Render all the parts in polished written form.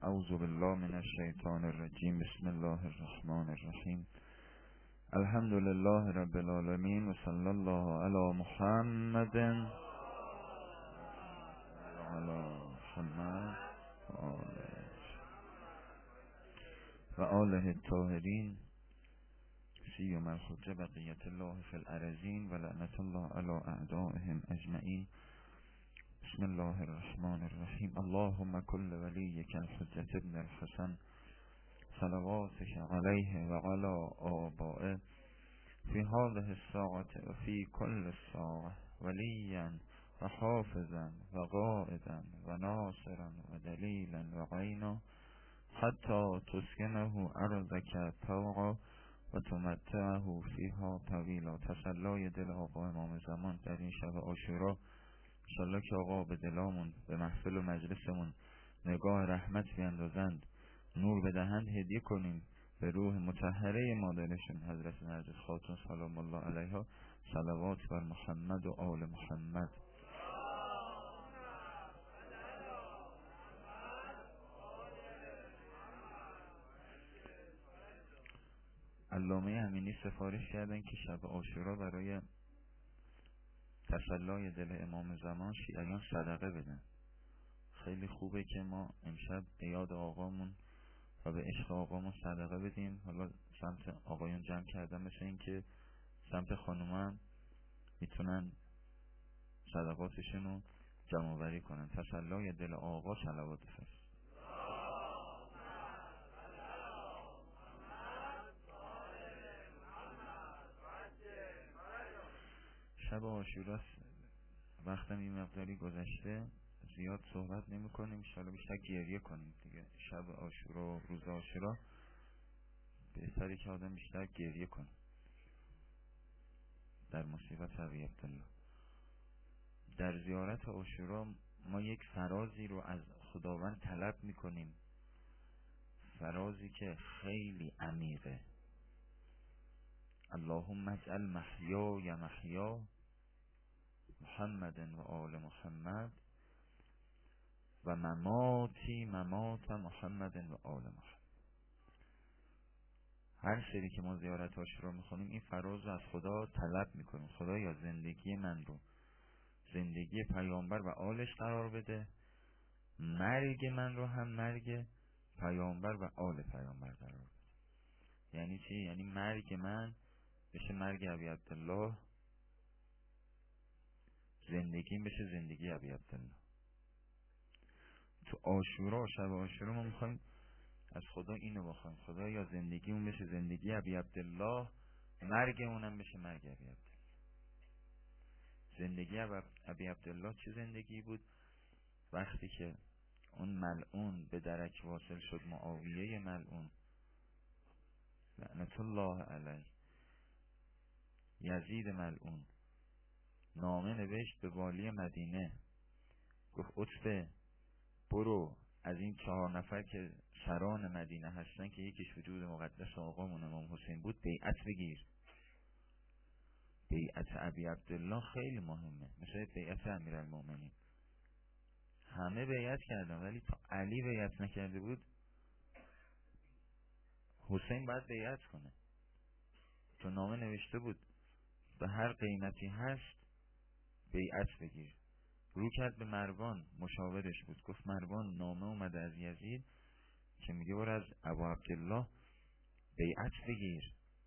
اعوذ بالله من الشیطان الرجیم. بسم الله الرحمن الرحیم. الحمد لله رب العالمین و صلی الله علی محمد و علی محمد و آله الطاهرین سیما الحجة بقیت الله فی الارضین و لعنت الله علی اعدائهم اجمعین. بسم الله الرحمن الرحیم. اللهم كل وليك الحجة ابن الحسن صلواتك عليه وعلى آبائه في هذه الساعة وفي كل الساعة وليا وحافظا وقائدا وناصرا ودليلا وعينا حتى تسكنه أرضك طوعا و تمتعه فيها طویلا. تسلای دل آقا امام زمان در این شب عاشورا، انشالله که آقا به دلامون، به محفل و مجلسمون نگاه رحمت بیندازند، نور بدهند، هدیه کنیم به روح مطهره مادرشون حضرت نرگس خاتون سلام الله علیها. صلوات بر محمد و آل محمد. علامه امینی سفارش کردن که شب عاشورا برای تسلای دل امام زمان شیعیان صدقه بدن. خیلی خوبه که ما امشب به یاد آقامون و به عشق آقامون صدقه بدیم. حالا سمت آقایون جمع کردن، مثل این که سمت خانومم میتونن صدقاتشونو جمع آوری کنن. تسلای دل آقا صلوات فرست. شب عاشورا وقتم این مقداری گذشته، زیاد صحبت نمی کنیم، انشاءالله بیشتر گریه کنیم دیگه. شب عاشورا و روز عاشورا بهتره که آدم بیشتر گریه کنه در مصیبت ابی عبدالله. در زیارت عاشورا ما یک فرازی رو از خداوند طلب می کنیم، فرازی که خیلی عمیقه. اللهم اجعل محیای محیا محمد و آل محمد و مماتی ممات محمد و آل محمد. هر سری که ما زیارت عاشورا میخونیم این فراز رو از خدا طلب میکنیم. خدا یا زندگی من رو زندگی پیامبر و آلش قرار بده، مرگ من رو هم مرگ پیامبر و آل پیامبر قرار بده. یعنی چی؟ یعنی مرگ من بشه مرگ ابی عبدالله، زندگیم بشه زندگی ابی عبدالله. تو عاشورا، شب عاشورا ما میخوایم از خدا اینو بخوایم: خدا یا زندگیمون بشه زندگی ابی عبدالله، مرگ اونم بشه مرگ ابی عبدالله. زندگی ابی عبدالله چه زندگی بود؟ وقتی که اون ملعون به درک واصل شد، معاویه ملعون لعنت الله علیه، یزید ملعون نامه نوشت به والی مدینه، گفت عتبه برو از این 4 نفر که سران مدینه هستن که یکیش وجود مقدس آقامون امام حسین بود بیعت بگیر. بیعت ابی عبدالله خیلی مهمه، مثل بیعت امیرالمومنین. همه بیعت کردن ولی تا علی بیعت نکرده بود حسین باید بیعت کنه، تو نامه نوشته بود به هر قیمتی هست بیعت بگیر. رو کرد به مروان، مشاورش بود، گفت مروان نامه اومده از یزید که میگه برو از ابو عبدالله بیعت بگیر.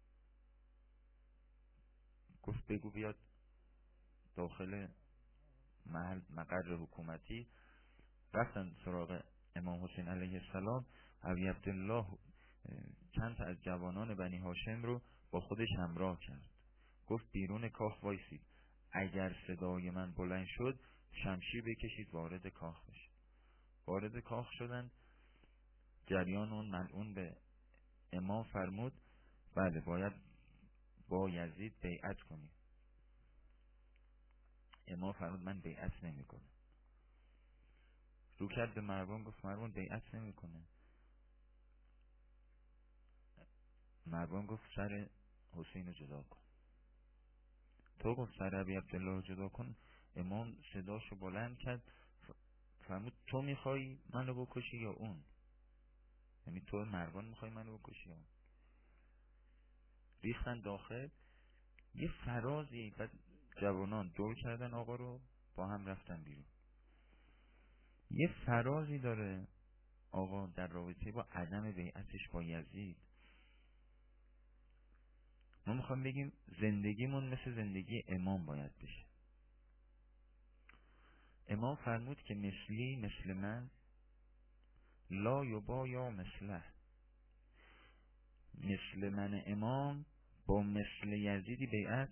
گفت بگو بیاد داخل محل مقر حکومتی. رفتن سراغ امام حسین علیه السلام. ابی عبدالله چند تا از جوانان بنی هاشم رو با خودش همراه کرد، گفت بیرون کاخ وایسید، اگر صدای من بلند شد شمشیر بکشید وارد کاخ بشید. وارد کاخ شدن. جریان اون ملعون به امام فرمود بله باید با یزید بیعت کنی. امام فرمود من بیعت نمی کنم. رو کرد به مروان، گفت مروان بیعت نمی کنه. مروان گفت سر حسین رو جدا کن. تو گفت سر ابی عبدالله رو جدا کن. امام صداشو بلند کرد، فرمود تو میخوای منو بکشی یا اون؟ یعنی تو مروان میخوای منو بکشی ها. ریختن داخل، یه فرازی، بعد جوانان دور کردن آقا رو، با هم رفتن بیرون. یه فرازی داره آقا در رابطه با عدم بیعتش با یزید. ما میخوام بگیم زندگیمون مثل زندگی امام باید بشه. امام فرمود که مثلی مثل من لا یبایا مثله، مثل من امام با مثل یزیدی بیعت.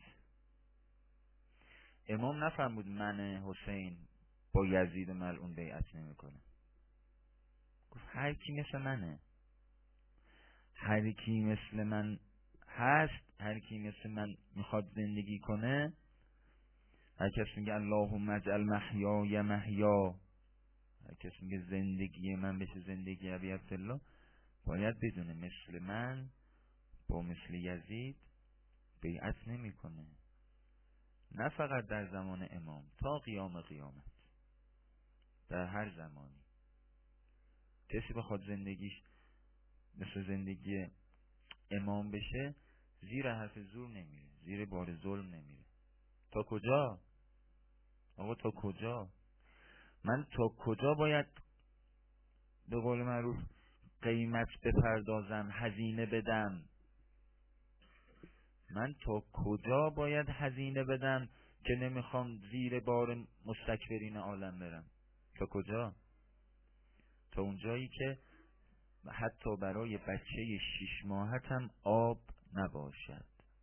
امام نفرمود من حسین با یزید ملعون بیعت نمیکنه، گفت هر کی مثل منه، هر کی مثل من هست، هر کی مثل من میخواد زندگی کنه، هر کس میگه اللهم اجعل محیای محیا، هر کس میگه زندگی من بشه زندگی ابی عبدالله، باید بدونه مثل من با مثل یزید بیعت نمیکنه. نه فقط در زمان امام، تا قیام قیامت، در هر زمانی کسی بخواد زندگیش مثل زندگی امام بشه، زیر حرف زور نمیره، زیر بار ظلم نمیره. تا کجا؟ آقا تا کجا؟ من تا کجا باید به قول معروف قیمت بپردازم، هزینه بدم؟ من تا کجا باید هزینه بدم که نمیخوام زیر بار مستکبرین عالم برم؟ تا کجا؟ تا اونجایی که حتی برای بچه 6 ماهتم آب نباشد،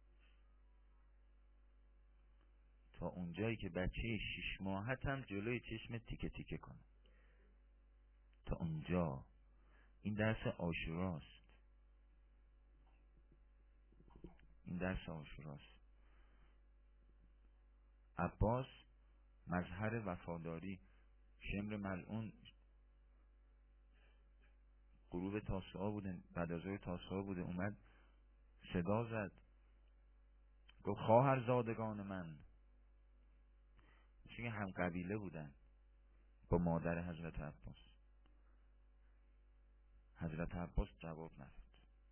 تا اونجایی که بچه 6 ماهتم جلوی چشم تیکه تیکه کنه، تا اونجا. این درس عاشوراست، این درس عاشوراست. عباس مظهر وفاداری، شمر ملعون غروب تاسوعا بوده، بعد از ظهر تاسوعا بوده، اومد صدا زد، گفت خواهر زادگان من، چون هم قبیله بودن با مادر حضرت عباس. حضرت عباس جواب نداد.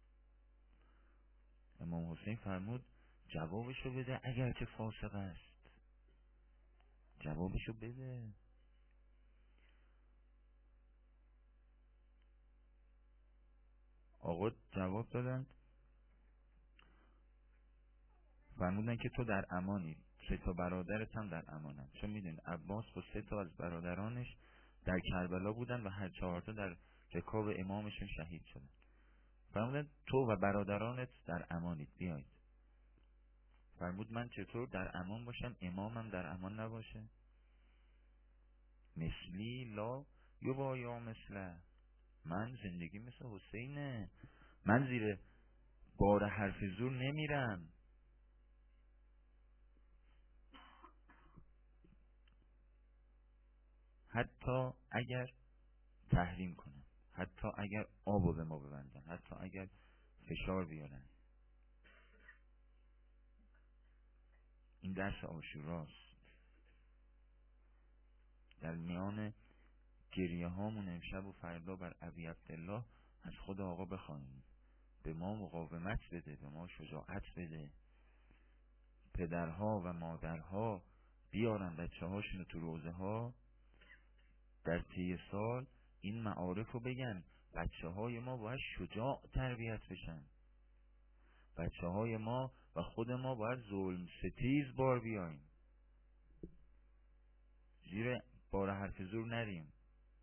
امام حسین فرمود جوابشو بده، اگر که فاسق است جوابشو بده. آقا جواب دادن، فرمودن که تو در امانی، 3 برادرت هم در امانن. چون میدونید عباس با 3 از برادرانش در کربلا بودن و هر 4 در رکاب امامشون شهید شدن. فرمودن تو و برادرانت در امانید، بیایید. فرمود من چطور در امان باشم امامم در امان نباشه؟ مثلی لا یبایا مثله، من زندگی مثل حسینه، من زیر بار حرف زور نمیرم. حتی اگر تحریم کنن، حتی اگر آبو به ما ببندن، حتی اگر فشار بیارن. این درس عاشوراست. در میان گریه هامون امشب و فردا بر ابی عبدالله از خود آقا بخواهیم به ما مقاومت بده، به ما شجاعت بده. پدرها و مادرها بیارن بچه هاشونو تو روزه ها در طی سال این معارف رو بگن. بچه های ما باید شجاع تربیت بشن، بچه های ما و خود ما باید ظلم ستیز بار بیاییم، زیر بار حرف زور نریم.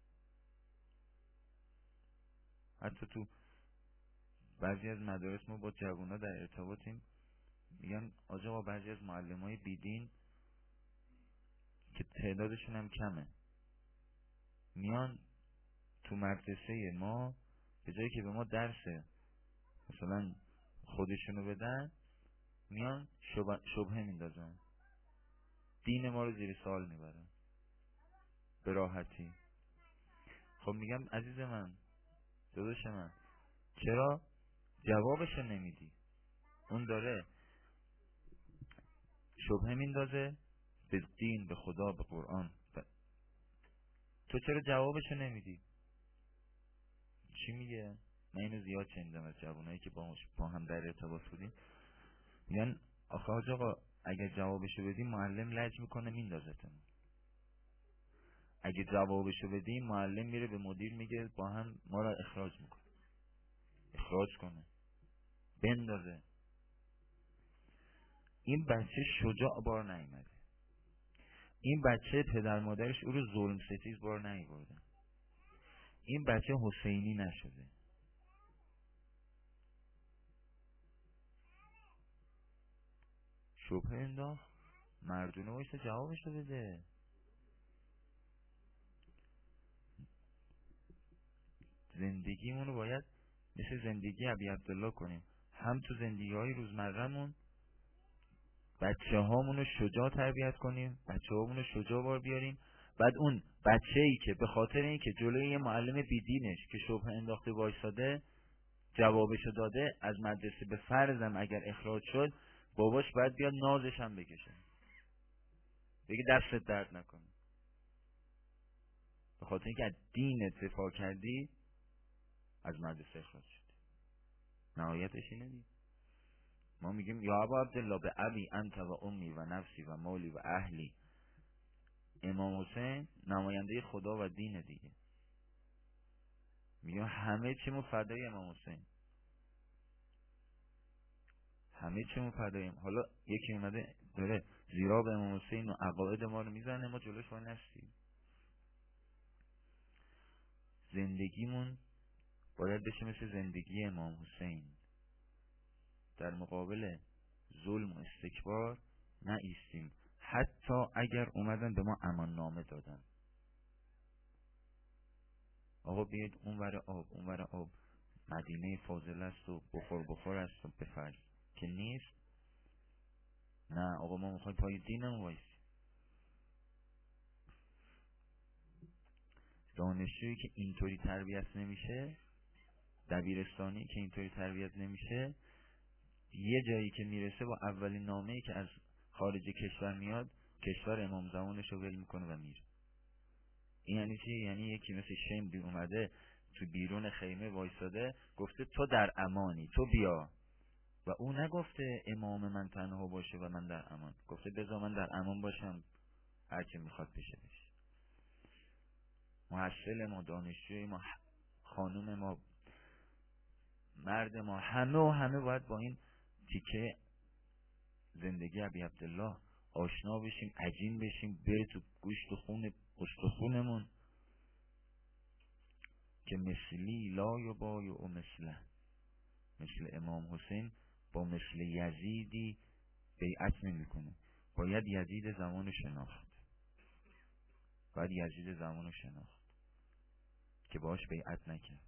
حتی تو بعضی از مدارس ما با جوونا در ارتباطیم، میگن آقا بعضی از معلمای بیدین که تعدادشون هم کمه، میان تو مدرسه ما به جایی که به ما درس مثلا خودشونو بدن، میان شبهه میندازن، دین ما رو زیر سوال میبرن به راحتی. خب میگم عزیز من، داداش من، چرا جوابشو نمیدی؟ اون داره شبهه میندازه به دین، به خدا، به قرآن، تو چرا جوابشو نمیدی؟ چی میگه؟ من اینو زیاد شنیدم از جوانایی که با هم در ارتباط بودیم، میگن آخه حاج آقا اگه جوابشو بدیم معلم لج میکنه میندازتمون، اگه جوابشو بدیم معلم میره به مدیر میگه با هم ما را اخراج میکنه، اخراج کنه، بندازه. این بچه شجاع بار نیومده، این بچه پدر مادرش او رو ظلم ستیز بار نیوردن، این بچه حسینی نشده. شبه انداخت، مردونه وایسته جوابشو بده. زندگیمونو باید مثل زندگی ابی عبدالله کنیم، هم تو زندگی های روزمره‌مون بچه هامونو شجاع تربیت کنیم، بچه هامونو شجاع بار بیاریم. بعد اون بچه‌ای که به خاطر این که جلوی یه معلم بیدینش که شبه انداخته وایساده جوابشو داده از مدرسه، به فرضم اگر اخراج شد، باباش باید بیاد نازش هم بکشه، بگه دستت درد نکنه، به خاطر اینکه از دینت دفاع کردی از مدرسه اخراج شد. نهایتش اینه دیگه. ما میگیم یا ابا عبدالله به ابی انت و امی و نفسی و مالی و اهلی. امام حسین نماینده خدا و دین دیگه، میگیم همه چیمون فدای امام حسین، همه چیمون فداییم. حالا یکی اومده داره زیرا به امام حسین و عقاید ما رو میزنه، ما جلوش وای نستیم. زندگیمون باید بشه مثل زندگی امام حسین، در مقابل ظلم و استکبار نایستیم، حتی اگر اومدن به ما امان نامه دادن، آقا بیاید اونور آب، اونور آب مدینه فاضل است و بخور است و بفرض که نیست، نه آقا ما میخوایم پای دینم وایسیم. دانشجویی که اینطوری تربیت نمیشه، دبیرستانی که اینطوری تربیت نمیشه، یه جایی که میرسه با اولین نامه‌ای که از خارج کشور میاد کشور امام زمانش رو ول میکنه و میره. این یعنی چی؟ یعنی یکی مثل شمدی اومده تو بیرون خیمه وایساده گفته تو در امانی، تو بیا، و او نگفته امام من تنها باشه و من در امان، گفته بذار من در امان باشم هرچی میخواد بشه بشه. محصل ما، دانشجوی ما، خانوم ما، مرد ما، همه باید با این تیکه زندگی ابی عبدالله آشنا بشیم، عجین بشیم، بره تو گوشت و خون استخونمون که مثلی لا یبایع و مثله، مثل امام حسین با مثل یزیدی بیعت نمیکنه. باید یزید زمانو شناخت، باید یزید زمانو شناخت که باش بیعت نکرد.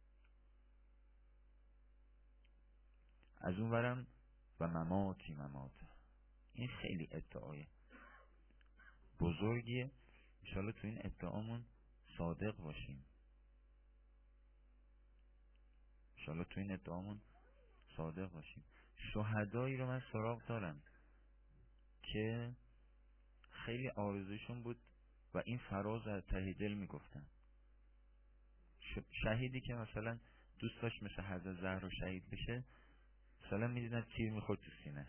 از اون ورم و مماتی ممات، این خیلی ادعای بزرگیه. انشالله تو این ادعامون صادق باشیم، انشالله تو این ادعامون صادق باشیم. شهدایی رو من سراغ دارم که خیلی آرزوشون بود و این فراز از ته دل میگفتن. شهیدی که مثلا دوست داشت مثل حضرت زهرا شهید بشه، مثلا میدیدن تیر میخورد تو سینه،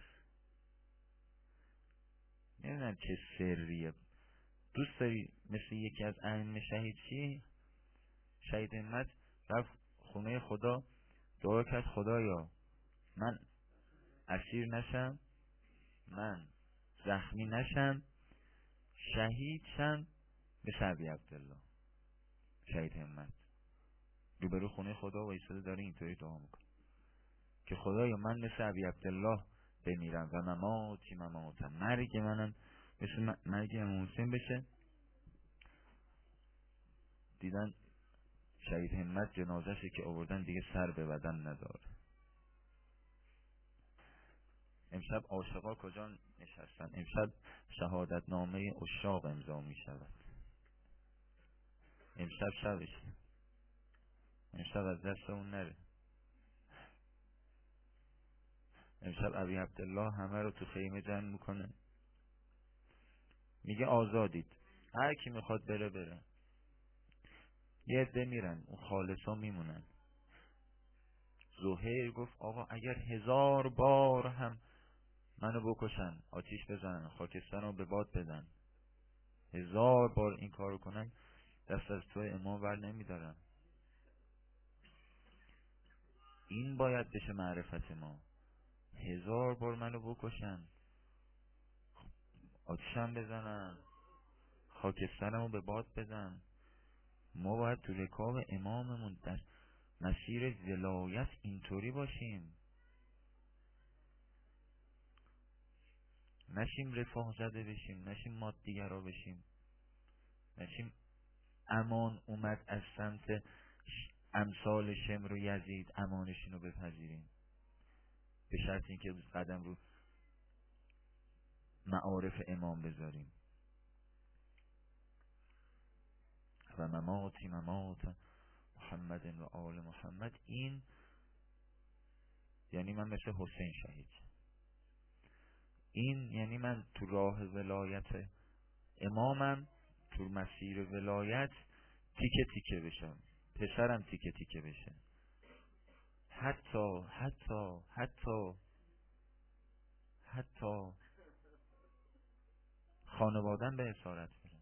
نمیدونم چه سریه. دوست داری مثل یکی از ائمه شهید چی؟ شهید همت رفت خونه خدا دعا کرد خدایا من اسیر نشم، من زخمی نشم، شهید شم مثل ابی عبدالله. شهید همت روبرو خونه خدا وایساده داره اینطوری دعا میکنه که خدایا من مثل ابی عبدالله بمیرم و مماتی مماتم، مرگ منم مثل مرگ امام حسین بشه. دیدن شهید همت جنازه‌شو که آوردن دیگه سر به بدن نداره. امشب عاشقا کجا نشستن؟ امشب شهادت نامه عشاق امضا می شود. امشب شبش، امشب از دست اون نره. امشب ابی عبدالله همه رو تو خیمه جمع میکنه، میگه آزادید، هر کی میخواد بره بره. یه عده میرن، اون خالصا میمونن. زهیر گفت آقا اگر 1000 بار هم منو بکشن، آتیش بزنن، خاکستر رو به باد بدن، 1000 بار این کارو کنن، دست از تو امام ور نمیدارن. این باید بشه معرفت ما. 1000 بار منو بکشن، آتیشم بزنن، خاکسترمو به باد بدن، ما باید تو رکاب اماممون در مسیر ولایت اینطوری باشیم، نشیم رفاه زده بشیم، نشیم مادیگرا بشیم، نشیم امان اومد از سمت امثال شمر و یزید امانشین رو بپذیریم، به شرط اینکه قدم رو معارف امام بذاریم. و ممات محمد و آل محمد، این یعنی من مثل حسین شهید، این یعنی من تو راه ولایت امامم، تو مسیر ولایت تیکه تیکه بشم، پسرم تیکه تیکه بشه، حتی حتی حتی حتی خانوادم به اسارت برن.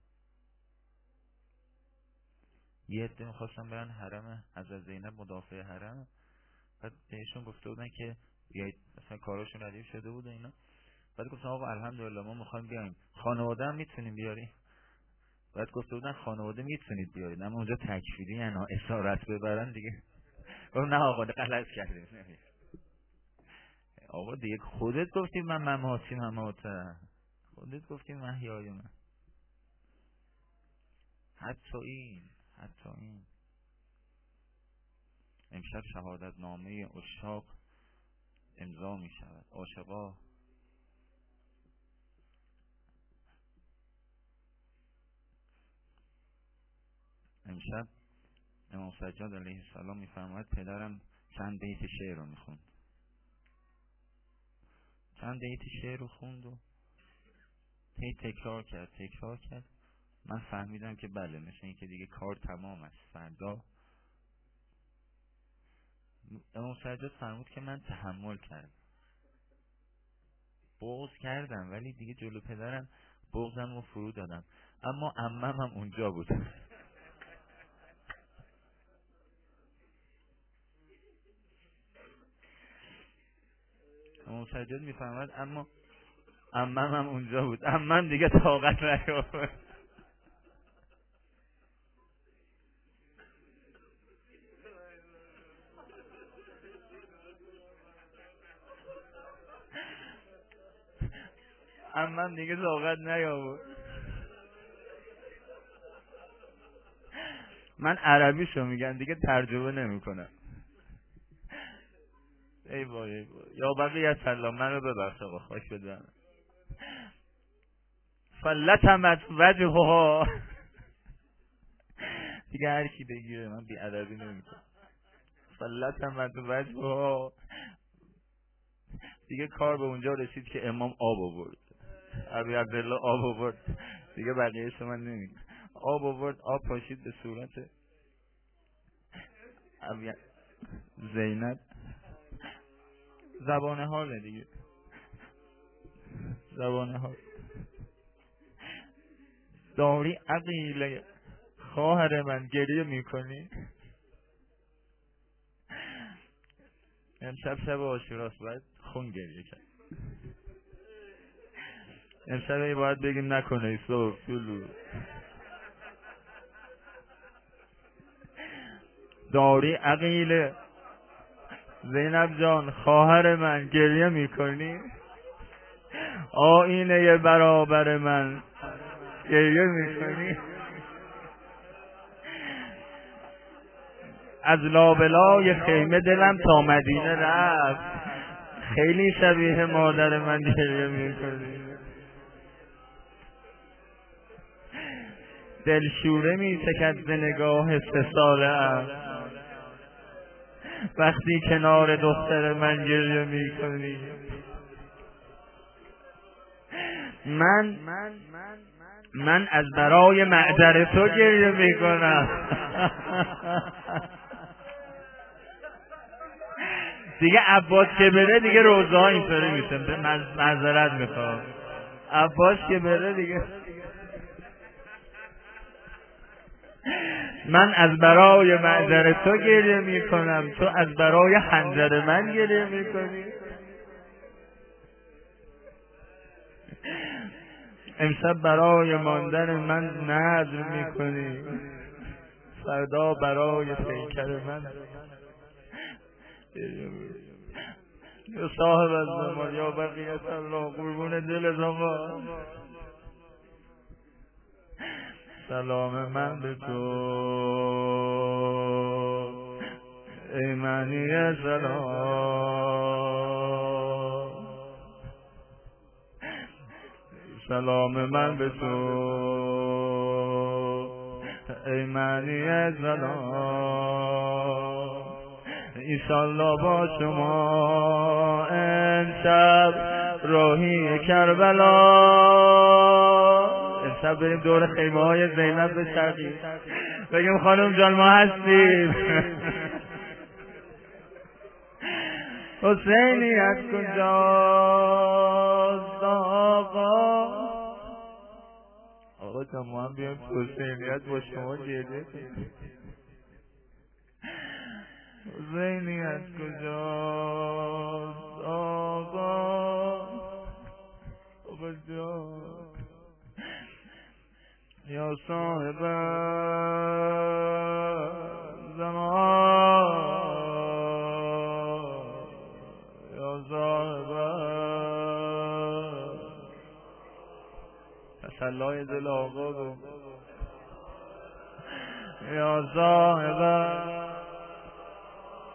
یه عده میخواستم برن حرم حضرت زینب مدافع حرم، بعد بهشون گفته بودن که بیایید، مثلا کاراشون ردیف شده بود و اینا، بعد گفتم آقا الحمدلله ما میخوایم بیایم، خانواده هم میتونیم بیاریم، بعد گفته بودن خانواده میتونید بیارید اما اونجا تکفیری یعنی اسارت ببرن دیگه. گفتم نه آقا غلط کردیم، آقا دیگه خودت گفتی من مماته، خودت گفتی محیای من. حتی این امشب شهادت نامه عشاق امضا می شود. عاشقا امشب امام سجاد علیه السلام میفرماید پدرم چند بیت شعر رو میخوند، چند بیت شعر رو خوند و تکرار کرد. من فهمیدم که بله، مثل این که دیگه کار تمام است، فردا امام سجاد فرمود که من تحمل کردم، بغض کردم، ولی دیگه جلو پدرم بغضم رو فرو دادم، اما عمم هم اونجا بود. امام سجاد میفرماد اما عمم هم اونجا بود، عمم دیگه طاقت نیاورد. عمم دیگه طاقت نیاورد. من عربیشو میگن دیگه ترجمه نمیکنم. ای وای یا بقیه سلام منو ببخش آقا، خواهش بدم. فلتمت وجهها، دیگه هر کی بگیره، من بی ادبی نمیکنم. فلتمت وجهها، دیگه کار به اونجا رسید که امام آب آورد، ابی عبدالله آب آورد، دیگه بقیه‌اش من نمیگم. آب آورد، آب پاشید به صورت ابی زینب. زبان حاله دیگه، زبان حال. داری عقیله خواهر من گریه میکنی؟ امشب شب عاشوراست، باید خون گریه کرد. امشب باید بگیم نکنه ایسا فلو. داری عقیله زینب جان خواهر من گریه میکنی؟ آینه برابر من گریه میکنی؟ از لابلای خیمه دلم تا مدینه رفت، خیلی شبیه مادر من گریه میکنی. دلشوره می‌چکد ز نگاه 3 ساله‌ام، وقتی کنار دختر من گریه میکنی. من از برای معدر تو گریه میکنم. دیگه عباس که بره دیگه روزه ها اینطوری میشه. معذرت میخوام، عباس که بره دیگه. من از برای معذر تو گریه میکنم، تو از برای حنجر من گریه میکنی. امشب برای ماندن من نذر میکنی، فردا برای پیکر من. یا صاحب الزمان یا بقیت الله، قربون دل آقا. سلام من به تو ای معنی سلام، سلام من به تو ای معنی سلام. ایشالله با شما امشب راهی کربلا، امشب بریم دور خیمه های زینب بچرخیم، بگیم خانم جان ما هستیم. حسینیت کجاست آقا؟ آقا جان ما هم بیایم حسینیت با شما گریه کنیم. حسینیت کجاست آقا؟ آقا جان یا صاحب زمان، یا صاحب تسلای دل آقا، یا صاحب